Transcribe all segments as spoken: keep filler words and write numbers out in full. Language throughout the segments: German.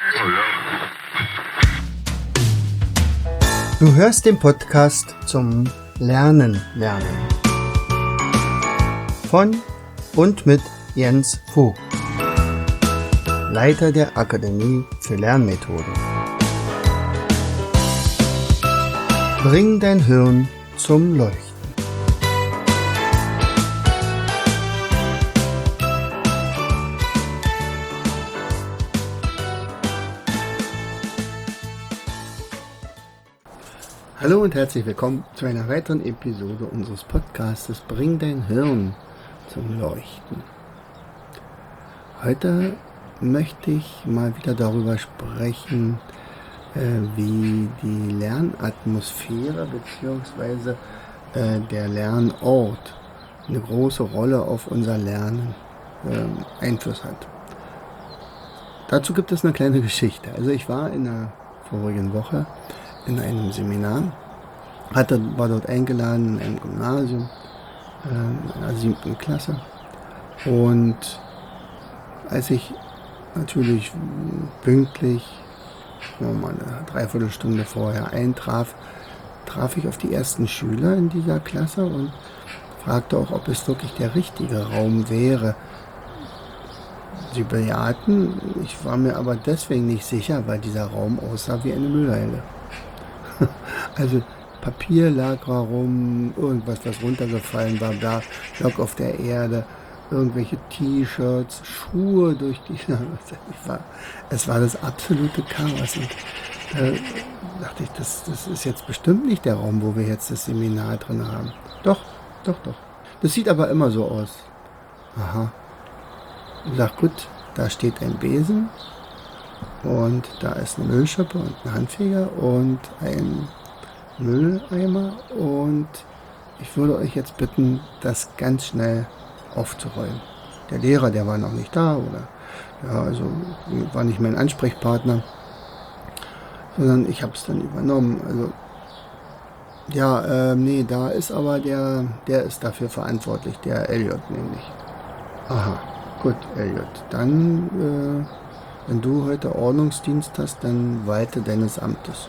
Du hörst den Podcast zum Lernen lernen von und mit Jens Vogt, Leiter der Akademie für Lernmethoden. Bring dein Hirn zum Leuchten. Hallo und herzlich willkommen zu einer weiteren Episode unseres Podcastes Bring dein Hirn zum Leuchten. Heute möchte ich mal wieder darüber sprechen, äh, wie die Lernatmosphäre bzw. Äh, der Lernort eine große Rolle auf unser Lernen äh, Einfluss hat. Dazu gibt es eine kleine Geschichte. Also ich war in der vorigen Woche in einem Seminar, hatte, war dort eingeladen in einem Gymnasium, äh, in der siebten Klasse. Und als ich natürlich pünktlich, mal eine Dreiviertelstunde vorher eintraf, traf ich auf die ersten Schüler in dieser Klasse und fragte auch, ob es wirklich der richtige Raum wäre. Sie bejahten, ich war mir aber deswegen nicht sicher, weil dieser Raum aussah wie eine Müllhalde. Also Papier lag rum, irgendwas, was runtergefallen war, da lag auf der Erde, irgendwelche T-Shirts, Schuhe durch die... Es war, es war das absolute Chaos. Und da dachte ich, das, das ist jetzt bestimmt nicht der Raum, wo wir jetzt das Seminar drin haben. Doch, doch, doch. Das sieht aber immer so aus. Aha. Ich sag, gut, da steht ein Besen. Und da ist eine Müllschippe und ein Handfeger und ein Mülleimer. Und ich würde euch jetzt bitten, das ganz schnell aufzuräumen. Der Lehrer, der war noch nicht da oder ja, also war nicht mein Ansprechpartner, sondern ich habe es dann übernommen. Also ja, äh, nee, da ist aber der, der ist dafür verantwortlich, der Elliot nämlich. Aha, gut, Elliot, dann äh, wenn du heute Ordnungsdienst hast, dann walte deines Amtes.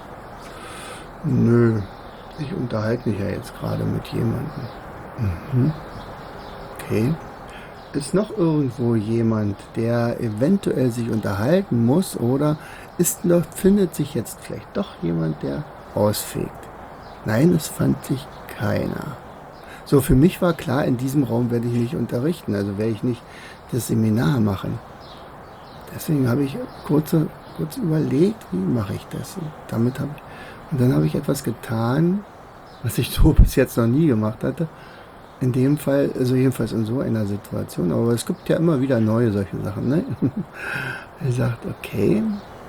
Nö, ich unterhalte mich ja jetzt gerade mit jemandem. Mhm. Okay. Ist noch irgendwo jemand, der eventuell sich unterhalten muss oder ist noch, findet sich jetzt vielleicht doch jemand, der ausfegt? Nein, es fand sich keiner. So, für mich war klar, in diesem Raum werde ich nicht unterrichten, also werde ich nicht das Seminar machen. Deswegen habe ich kurze, kurz überlegt, wie mache ich das? Und, damit habe ich, und dann habe ich etwas getan, was ich so bis jetzt noch nie gemacht hatte. In dem Fall, also jedenfalls in so einer Situation. Aber es gibt ja immer wieder neue solche Sachen. Ne? Er sagt, okay,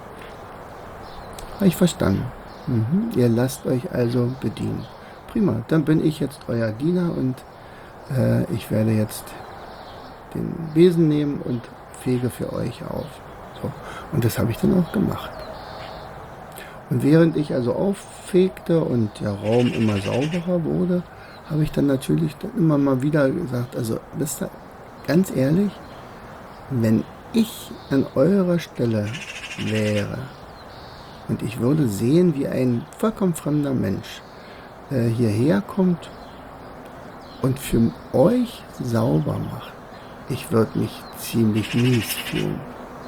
habe ich verstanden. Mhm. Ihr lasst euch also bedienen. Prima, dann bin ich jetzt euer Diener und äh, ich werde jetzt den Besen nehmen und fege für euch auf. So. Und das habe ich dann auch gemacht. Und während ich also auffegte und der Raum immer sauberer wurde, habe ich dann natürlich dann immer mal wieder gesagt, also wisst ihr, ganz ehrlich, wenn ich an eurer Stelle wäre und ich würde sehen, wie ein vollkommen fremder Mensch äh, hierher kommt und für euch sauber macht, ich würde mich ziemlich mies fühlen.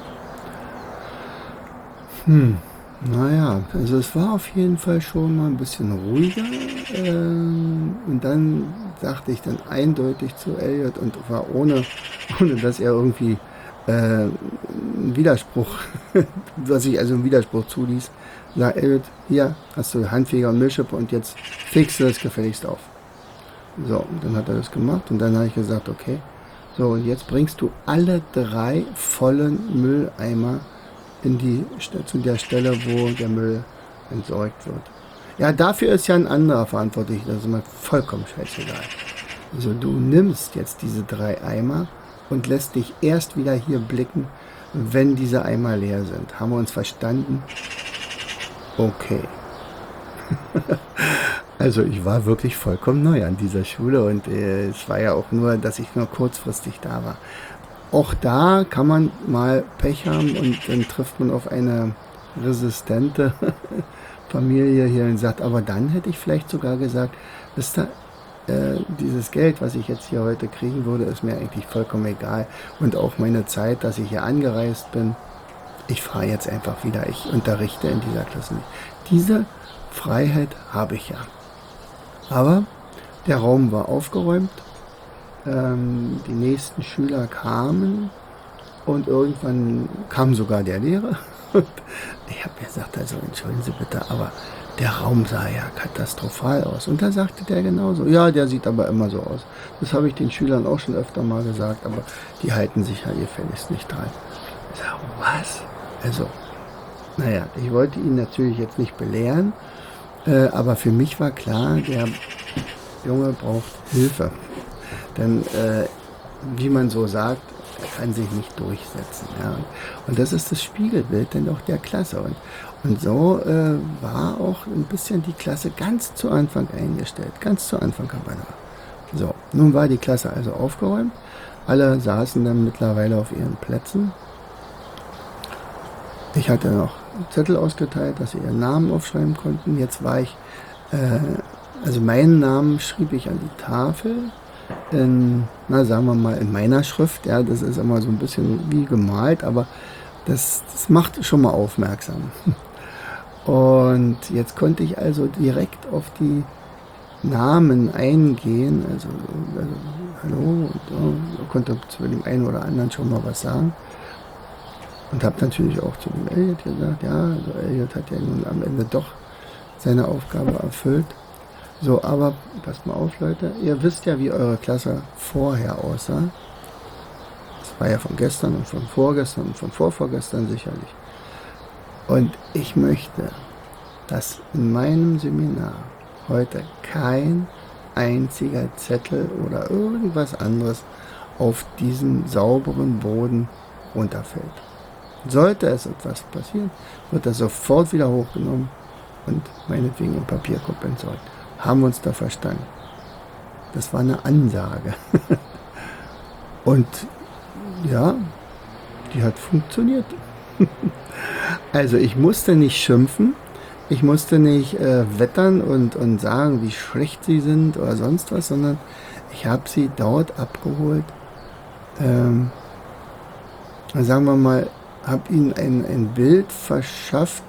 Hm, naja, also es war auf jeden Fall schon mal ein bisschen ruhiger. Ähm, und dann sagte ich dann eindeutig zu Elliot und war ohne, ohne dass er irgendwie äh, einen Widerspruch, dass ich also einen Widerspruch zuließ, sag Elliot, hier hast du Handfeger und Müllschippe und jetzt fegst du das gefälligst auf. So, und dann hat er das gemacht und dann habe ich gesagt, okay, so, und jetzt bringst du alle drei vollen Mülleimer in die, zu der Stelle, wo der Müll entsorgt wird. Ja, dafür ist ja ein anderer verantwortlich, das ist mir vollkommen scheißegal. Also du nimmst jetzt diese drei Eimer und lässt dich erst wieder hier blicken, wenn diese Eimer leer sind. Haben wir uns verstanden? Okay. Also ich war wirklich vollkommen neu an dieser Schule und äh, es war ja auch nur, dass ich nur kurzfristig da war. auch da kann man mal Pech haben und dann trifft man auf eine resistente Familie hier und sagt, aber dann hätte ich vielleicht sogar gesagt, wisst ihr, äh, dieses Geld, was ich jetzt hier heute kriegen würde, ist mir eigentlich vollkommen egal. Und auch meine Zeit, dass ich hier angereist bin, ich fahre jetzt einfach wieder, ich unterrichte in dieser Klasse nicht. Diese Freiheit habe ich ja. Aber der Raum war aufgeräumt, ähm, die nächsten Schüler kamen und irgendwann kam sogar der Lehrer. Und ich habe gesagt, also entschuldigen Sie bitte, aber der Raum sah ja katastrophal aus. Und da sagte der genauso, ja, der sieht aber immer so aus. Das habe ich den Schülern auch schon öfter mal gesagt, aber die halten sich ja gefälligst nicht dran. Ich sage, was? Also, naja, ich wollte ihn natürlich jetzt nicht belehren, äh, aber für mich war klar, der Junge braucht Hilfe. Denn, äh, wie man so sagt, er kann sich nicht durchsetzen. Ja. Und das ist das Spiegelbild dann auch der Klasse. Und, und so äh, war auch ein bisschen die Klasse ganz zu Anfang eingestellt. Ganz zu Anfang, Kampana. So, nun war die Klasse also aufgeräumt. Alle saßen dann mittlerweile auf ihren Plätzen. Ich hatte noch Zettel ausgeteilt, dass sie ihren Namen aufschreiben konnten. Jetzt war ich, äh, also meinen Namen schrieb ich an die Tafel. In, na, sagen wir mal, in meiner Schrift, ja, das ist immer so ein bisschen wie gemalt, aber das, das macht schon mal aufmerksam. Und jetzt konnte ich also direkt auf die Namen eingehen, also, also hallo, und oh, konnte zu dem einen oder anderen schon mal was sagen. Und habe natürlich auch zu dem Elliot gesagt, ja, also Elliot hat ja nun am Ende doch seine Aufgabe erfüllt. So, aber passt mal auf, Leute. Ihr wisst ja, wie eure Klasse vorher aussah. Das war ja von gestern und von vorgestern und von vorvorgestern sicherlich. Und ich möchte, dass in meinem Seminar heute kein einziger Zettel oder irgendwas anderes auf diesen sauberen Boden runterfällt. Sollte es etwas passieren, wird das sofort wieder hochgenommen und meinetwegen im Papierkorb entsorgt. Haben wir uns da verstanden? Das war eine Ansage. Und ja, die hat funktioniert. Also ich musste nicht schimpfen, ich musste nicht äh, wettern und, und sagen, wie schlecht sie sind oder sonst was, sondern ich habe sie dort abgeholt. Ähm, sagen wir mal, habe ihnen ein, ein Bild verschafft,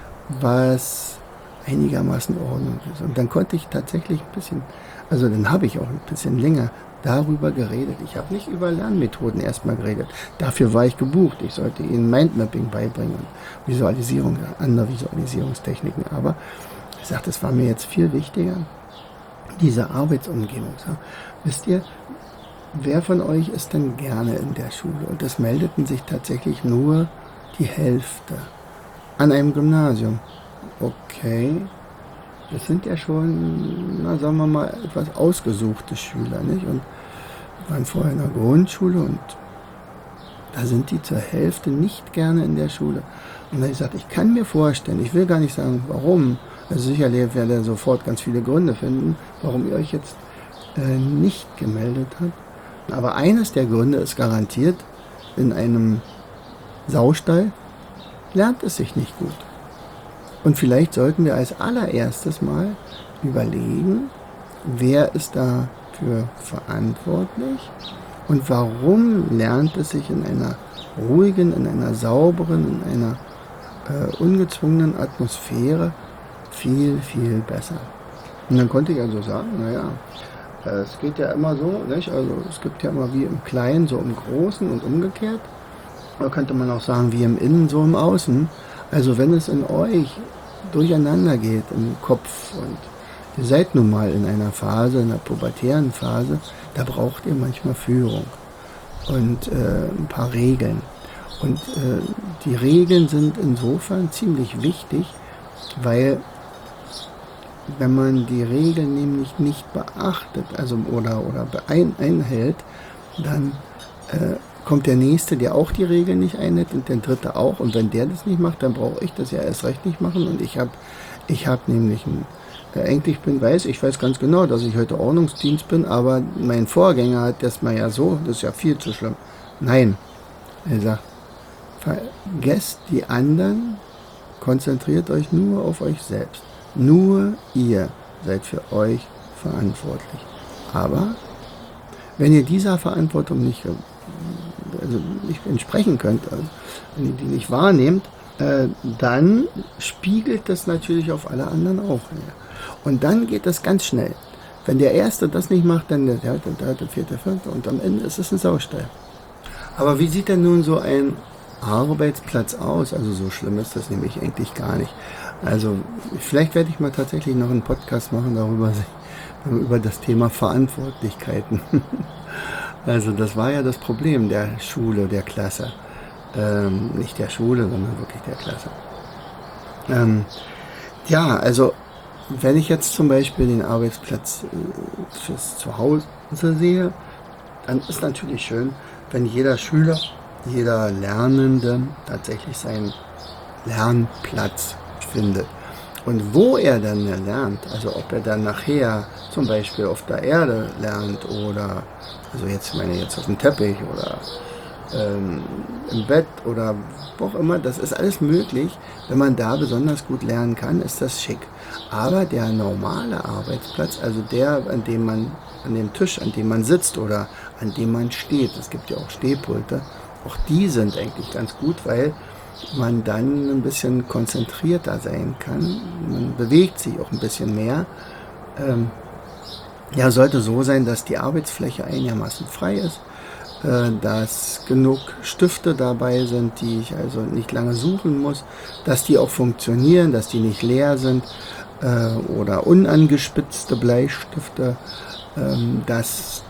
was einigermaßen Ordnung ist. Und dann konnte ich tatsächlich ein bisschen, also dann habe ich auch ein bisschen länger darüber geredet. Ich habe nicht über Lernmethoden erstmal geredet. Dafür war ich gebucht. Ich sollte ihnen Mindmapping beibringen und Visualisierung, andere Visualisierungstechniken. Aber ich sagte, es war mir jetzt viel wichtiger, diese Arbeitsumgebung. So, wisst ihr, wer von euch ist denn gerne in der Schule? Und es meldeten sich tatsächlich nur die Hälfte an einem Gymnasium. Okay, das sind ja schon, na, sagen wir mal, etwas ausgesuchte Schüler, nicht? Und waren vorher in der Grundschule und da sind die zur Hälfte nicht gerne in der Schule. Und dann habe ich gesagt, ich kann mir vorstellen, ich will gar nicht sagen, warum, also sicherlich werdet ihr sofort ganz viele Gründe finden, warum ihr euch jetzt äh, nicht gemeldet habt. Aber eines der Gründe ist garantiert, in einem Saustall lernt es sich nicht gut. Und vielleicht sollten wir als allererstes mal überlegen, wer ist dafür verantwortlich und warum lernt es sich in einer ruhigen, in einer sauberen, in einer äh, ungezwungenen Atmosphäre viel, viel besser. Und dann konnte ich also sagen, naja, äh, es geht ja immer so, nicht? Also es gibt ja immer wie im Kleinen, so im Großen und umgekehrt. Da könnte man auch sagen, wie im Innen, so im Außen. Also wenn es in euch durcheinander geht im Kopf und ihr seid nun mal in einer Phase, in einer pubertären Phase, da braucht ihr manchmal Führung und äh, ein paar Regeln. Und äh, die Regeln sind insofern ziemlich wichtig, weil wenn man die Regeln nämlich nicht beachtet, also oder, oder ein, einhält, dann äh, kommt der Nächste, der auch die Regeln nicht einhält und der Dritte auch. Und wenn der das nicht macht, dann brauche ich das ja erst recht nicht machen. Und ich habe ich hab nämlich ein, äh, eigentlich bin, weiß, ich weiß ganz genau, dass ich heute Ordnungsdienst bin, aber mein Vorgänger hat das mal ja so, das ist ja viel zu schlimm. Nein, er sagt, vergesst die anderen, konzentriert euch nur auf euch selbst. Nur ihr seid für euch verantwortlich. Aber wenn ihr dieser Verantwortung nicht, also nicht entsprechen könnt, also wenn ihr die nicht wahrnehmt, äh, dann spiegelt das natürlich auf alle anderen auch. Ja. Und dann geht das ganz schnell. Wenn der Erste das nicht macht, dann der Zweite, der Dritte, der Vierte, der Fünfte und am Ende ist es ein Saustall. Aber wie sieht denn nun so ein Arbeitsplatz aus? Also so schlimm ist das nämlich eigentlich gar nicht. Also vielleicht werde ich mal tatsächlich noch einen Podcast machen darüber, über das Thema Verantwortlichkeiten. Also das war ja das Problem der Schule, der Klasse. Ähm, nicht der Schule, sondern wirklich der Klasse. Ähm, ja, also wenn ich jetzt zum Beispiel den Arbeitsplatz äh, fürs Zuhause sehe, dann ist natürlich schön, wenn jeder Schüler, jeder Lernende tatsächlich seinen Lernplatz findet. Und wo er dann lernt, also ob er dann nachher zum Beispiel auf der Erde lernt oder, also jetzt meine ich jetzt auf dem Teppich oder ähm, im Bett oder wo auch immer, das ist alles möglich. Wenn man da besonders gut lernen kann, ist das schick. Aber der normale Arbeitsplatz, also der, an dem man, an dem Tisch, an dem man sitzt oder an dem man steht, es gibt ja auch Stehpulte, auch die sind eigentlich ganz gut, weil man dann ein bisschen konzentrierter sein kann. Man bewegt sich auch ein bisschen mehr. Ähm, ja, sollte so sein, dass die Arbeitsfläche einigermaßen frei ist, äh, dass genug Stifte dabei sind, die ich also nicht lange suchen muss, dass die auch funktionieren, dass die nicht leer sind äh, oder unangespitzte Bleistifte, ähm, dass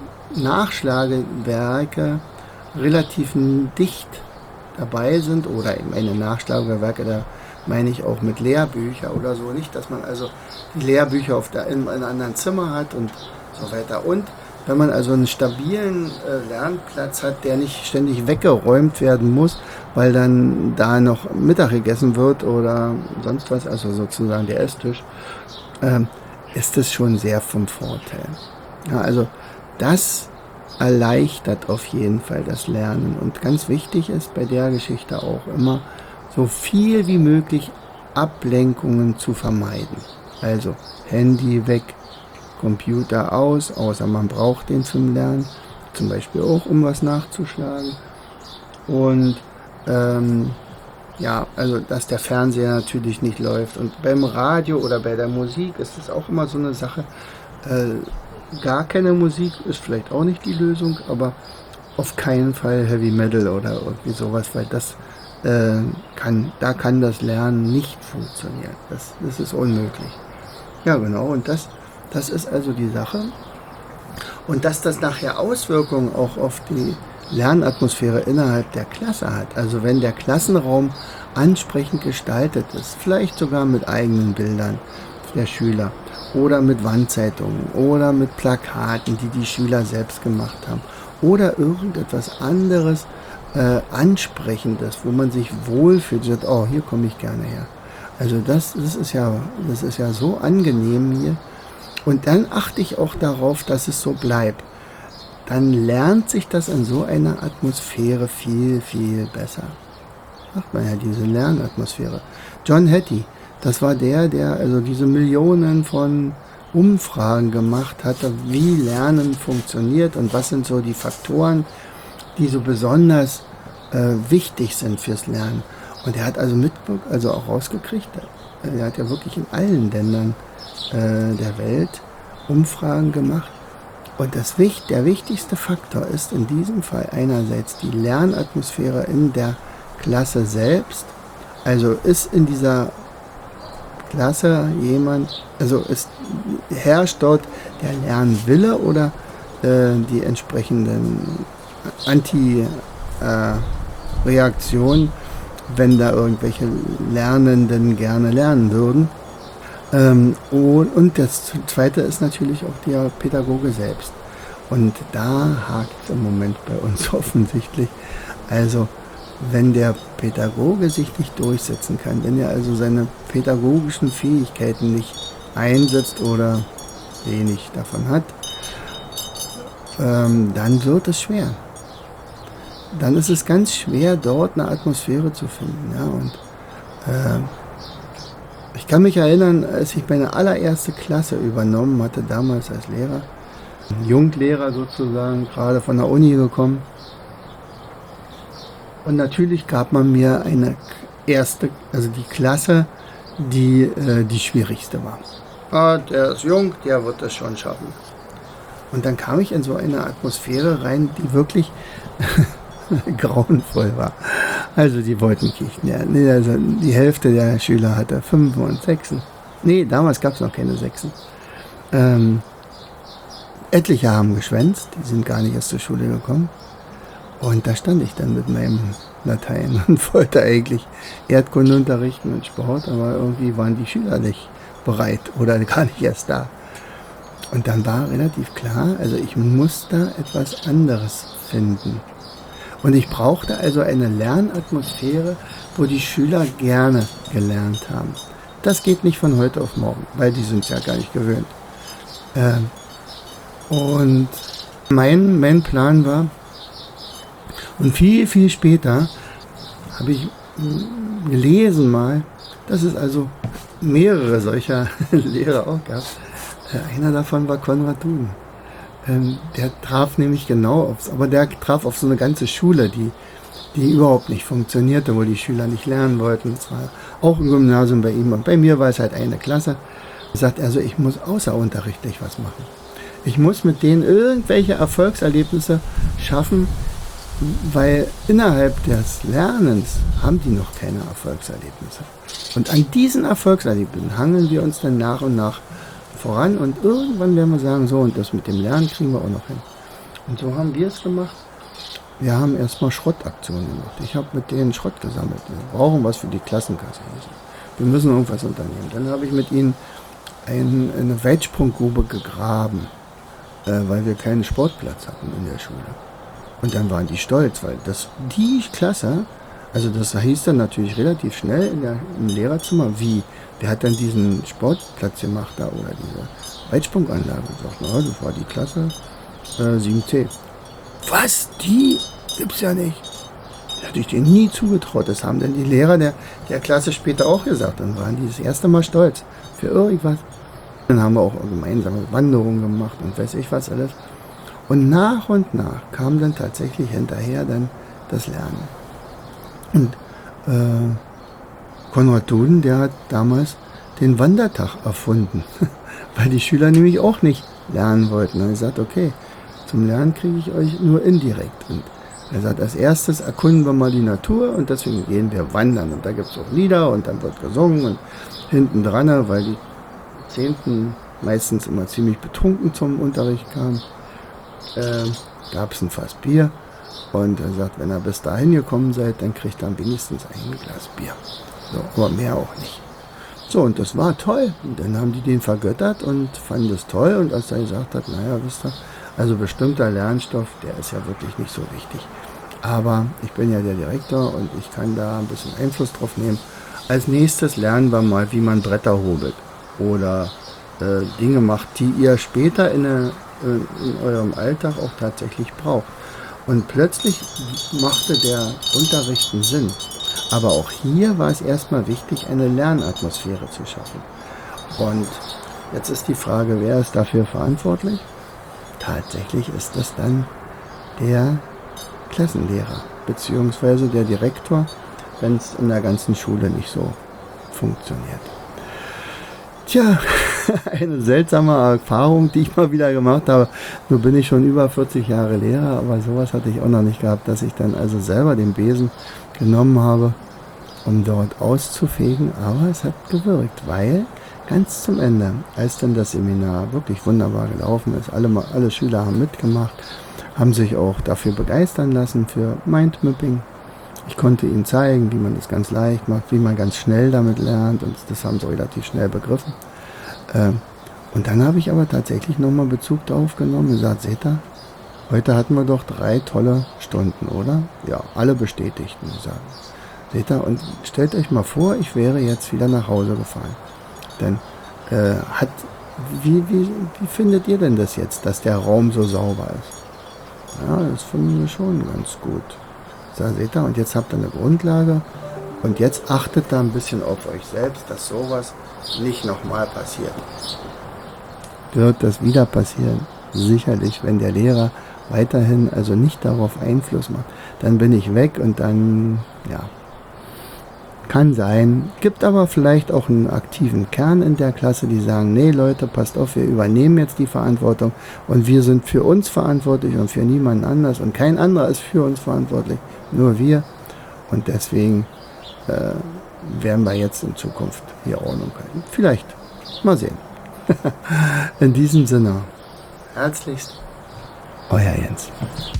Nachschlagewerke relativ dicht dabei sind oder meine Nachschlagewerke, da meine ich auch mit Lehrbücher oder so, nicht, dass man also die Lehrbücher auf der, in einem anderen Zimmer hat und so weiter. Und wenn man also einen stabilen äh, Lernplatz hat, der nicht ständig weggeräumt werden muss, weil dann da noch Mittag gegessen wird oder sonst was, also sozusagen der Esstisch, ähm, ist das schon sehr vom Vorteil. Ja, also das erleichtert auf jeden Fall das Lernen. Und ganz wichtig ist bei der Geschichte auch immer, so viel wie möglich Ablenkungen zu vermeiden. Also Handy weg, Computer aus, außer man braucht den zum Lernen, zum Beispiel auch, um was nachzuschlagen. Und ähm, ja, also dass der Fernseher natürlich nicht läuft. Und beim Radio oder bei der Musik ist es auch immer so eine Sache, äh, gar keine Musik ist vielleicht auch nicht die Lösung, aber auf keinen Fall Heavy Metal oder irgendwie sowas, weil das äh, kann, da kann das Lernen nicht funktionieren. Das, das ist unmöglich. Ja, genau, und das, das ist also die Sache. Und dass das nachher Auswirkungen auch auf die Lernatmosphäre innerhalb der Klasse hat. Also wenn der Klassenraum ansprechend gestaltet ist, vielleicht sogar mit eigenen Bildern der Schüler oder mit Wandzeitungen oder mit Plakaten, die die Schüler selbst gemacht haben oder irgendetwas anderes äh, Ansprechendes, wo man sich wohlfühlt, sagt, oh, hier komme ich gerne her. Also das, das ist ja, das ist ja so angenehm hier. Und dann achte ich auch darauf, dass es so bleibt. Dann lernt sich das in so einer Atmosphäre viel, viel besser. Macht man ja diese Lernatmosphäre. John Hattie, das war der, der also diese Millionen von Umfragen gemacht hatte, wie Lernen funktioniert und was sind so die Faktoren, die so besonders äh, wichtig sind fürs Lernen. Und er hat also mit, also auch rausgekriegt, er hat ja wirklich in allen Ländern äh, der Welt Umfragen gemacht. Und das, der wichtigste Faktor ist in diesem Fall einerseits die Lernatmosphäre in der Klasse selbst. Also ist in dieser Klasse jemand, also ist, herrscht dort der Lernwille oder äh, die entsprechenden Anti-Reaktionen, äh, wenn da irgendwelche Lernenden gerne lernen würden. Ähm, und, und das Zweite ist natürlich auch der Pädagoge selbst. Und da hakt es im Moment bei uns offensichtlich. Also wenn der Pädagoge sich nicht durchsetzen kann, wenn er also seine pädagogischen Fähigkeiten nicht einsetzt oder wenig davon hat, ähm, dann wird es schwer. dann ist es ganz schwer, dort eine Atmosphäre zu finden. Ja? Und äh, ich kann mich erinnern, als ich meine allererste Klasse übernommen hatte, damals als Lehrer, ein Junglehrer sozusagen, gerade von der Uni gekommen. Und natürlich gab man mir eine erste, also die Klasse, die äh, die schwierigste war. Ah, der ist jung, der wird das schon schaffen. Und dann kam ich in so eine Atmosphäre rein, die wirklich grauenvoll war. Also die wollten nicht lernen. Also die Hälfte der Schüler hatte Fünfen und Sechsen. Nee, damals gab es noch keine Sechsen. Ähm, etliche haben geschwänzt, die sind gar nicht erst zur Schule gekommen. Und da stand ich dann mit meinem Latein und wollte eigentlich Erdkunde unterrichten und Sport, aber irgendwie waren die Schüler nicht bereit oder gar nicht erst da. Und dann war relativ klar, also ich muss da etwas anderes finden. Und ich brauchte also eine Lernatmosphäre, wo die Schüler gerne gelernt haben. Das geht nicht von heute auf morgen, weil die sind es ja gar nicht gewöhnt. Ähm, und mein, mein Plan war, und viel, viel später habe ich gelesen mal, dass es also mehrere solcher Lehrer auch gab. Einer davon war Konrad Duden. Ähm, der traf nämlich genau aufs, aber der traf auf so eine ganze Schule, die, die überhaupt nicht funktionierte, wo die Schüler nicht lernen wollten. Es war auch ein Gymnasium bei ihm und bei mir war es halt eine Klasse. Er sagt also, ich muss außerunterrichtlich was machen. Ich muss mit denen irgendwelche Erfolgserlebnisse schaffen, weil innerhalb des Lernens haben die noch keine Erfolgserlebnisse. Und an diesen Erfolgserlebnissen hangeln wir uns dann nach und nach voran und irgendwann werden wir sagen, so, und das mit dem Lernen kriegen wir auch noch hin. Und so haben wir es gemacht. Wir haben erstmal Schrottaktionen gemacht. Ich habe mit denen Schrott gesammelt. Wir brauchen was für die Klassenkasse. Wir müssen irgendwas unternehmen. Dann habe ich mit ihnen ein, eine Weitsprunggrube gegraben, äh, weil wir keinen Sportplatz hatten in der Schule. Und dann waren die stolz, weil das die Klasse, also das hieß dann natürlich relativ schnell in der, im Lehrerzimmer, wie, der hat dann diesen Sportplatz gemacht da oder diese Weitsprunganlage gesagt, na, das war die Klasse äh, sieben C. Was? Die? Gibt's ja nicht. Das hätte ich denen nie zugetraut. Das haben dann die Lehrer der, der Klasse später auch gesagt. Dann waren die das erste Mal stolz für irgendwas. Dann haben wir auch gemeinsame Wanderungen gemacht und weiß ich was alles. Und nach und nach kam dann tatsächlich hinterher dann das Lernen. Und äh, Konrad Duden, der hat damals den Wandertag erfunden, weil die Schüler nämlich auch nicht lernen wollten. Und er sagt, okay, zum Lernen kriege ich euch nur indirekt. Und er sagt, als erstes erkunden wir mal die Natur und deswegen gehen wir wandern. Und da gibt es auch Lieder und dann wird gesungen und hinten dran, weil die Zehnten meistens immer ziemlich betrunken zum Unterricht kamen, äh, gab es ein Fass Bier. Und er sagt, wenn ihr bis dahin gekommen seid, dann kriegt ihr wenigstens ein Glas Bier. So, aber mehr auch nicht. So, und das war toll. Und dann haben die den vergöttert und fanden das toll. Und als er gesagt hat, naja, wisst ihr, also bestimmter Lernstoff, der ist ja wirklich nicht so wichtig. Aber ich bin ja der Direktor und ich kann da ein bisschen Einfluss drauf nehmen. Als nächstes lernen wir mal, wie man Bretter hobelt. Oder äh, Dinge macht, die ihr später in, eine, in eurem Alltag auch tatsächlich braucht. Und plötzlich machte der Unterricht einen Sinn. Aber auch hier war es erstmal wichtig, eine Lernatmosphäre zu schaffen. Und jetzt ist die Frage, wer ist dafür verantwortlich? Tatsächlich ist das dann der Klassenlehrer, beziehungsweise der Direktor, wenn es in der ganzen Schule nicht so funktioniert. Tja, eine seltsame Erfahrung, die ich mal wieder gemacht habe. Nun bin ich schon über vierzig Jahre Lehrer, aber sowas hatte ich auch noch nicht gehabt, dass ich dann also selber den Besen genommen habe, um dort auszufegen. Aber es hat gewirkt, weil ganz zum Ende, als dann das Seminar wirklich wunderbar gelaufen ist, alle, alle Schüler haben mitgemacht, haben sich auch dafür begeistern lassen für Mindmapping. Ich konnte ihnen zeigen, wie man das ganz leicht macht, wie man ganz schnell damit lernt und das haben sie relativ schnell begriffen. Ähm, und dann habe ich aber tatsächlich nochmal Bezug darauf genommen und gesagt, seht ihr, heute hatten wir doch drei tolle Stunden, oder? Ja, alle bestätigten, sagen. Seht ihr, und stellt euch mal vor, ich wäre jetzt wieder nach Hause gefahren. Denn äh, hat, wie, wie, wie findet ihr denn das jetzt, dass der Raum so sauber ist? Ja, das finden wir schon ganz gut. Da seht ihr, und jetzt habt ihr eine Grundlage. Und jetzt achtet da ein bisschen auf euch selbst, dass sowas nicht nochmal passiert. Wird das wieder passieren? Sicherlich, wenn der Lehrer weiterhin also nicht darauf Einfluss macht, dann bin ich weg und dann, ja, kann sein. Gibt aber vielleicht auch einen aktiven Kern in der Klasse, die sagen, nee Leute, passt auf, wir übernehmen jetzt die Verantwortung und wir sind für uns verantwortlich und für niemanden anders und kein anderer ist für uns verantwortlich, nur wir. Und deswegen äh, werden wir jetzt in Zukunft hier Ordnung halten. Vielleicht. Mal sehen. In diesem Sinne, herzlichst, euer Jens.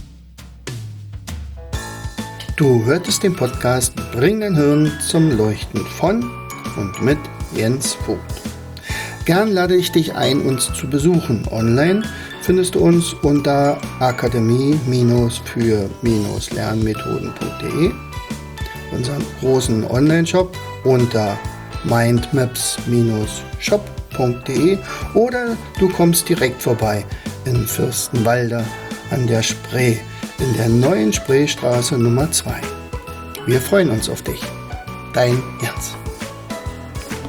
Du hörtest den Podcast Bring dein Hirn zum Leuchten von und mit Jens Vogt. Gern lade ich dich ein, uns zu besuchen. Online findest du uns unter akademie für lernmethoden punkt de, unseren großen Online-Shop unter mindmaps shop punkt de oder du kommst direkt vorbei in Fürstenwalde an der Spree, in der neuen Spreestraße Nummer zwei. Wir freuen uns auf dich. Dein Jens.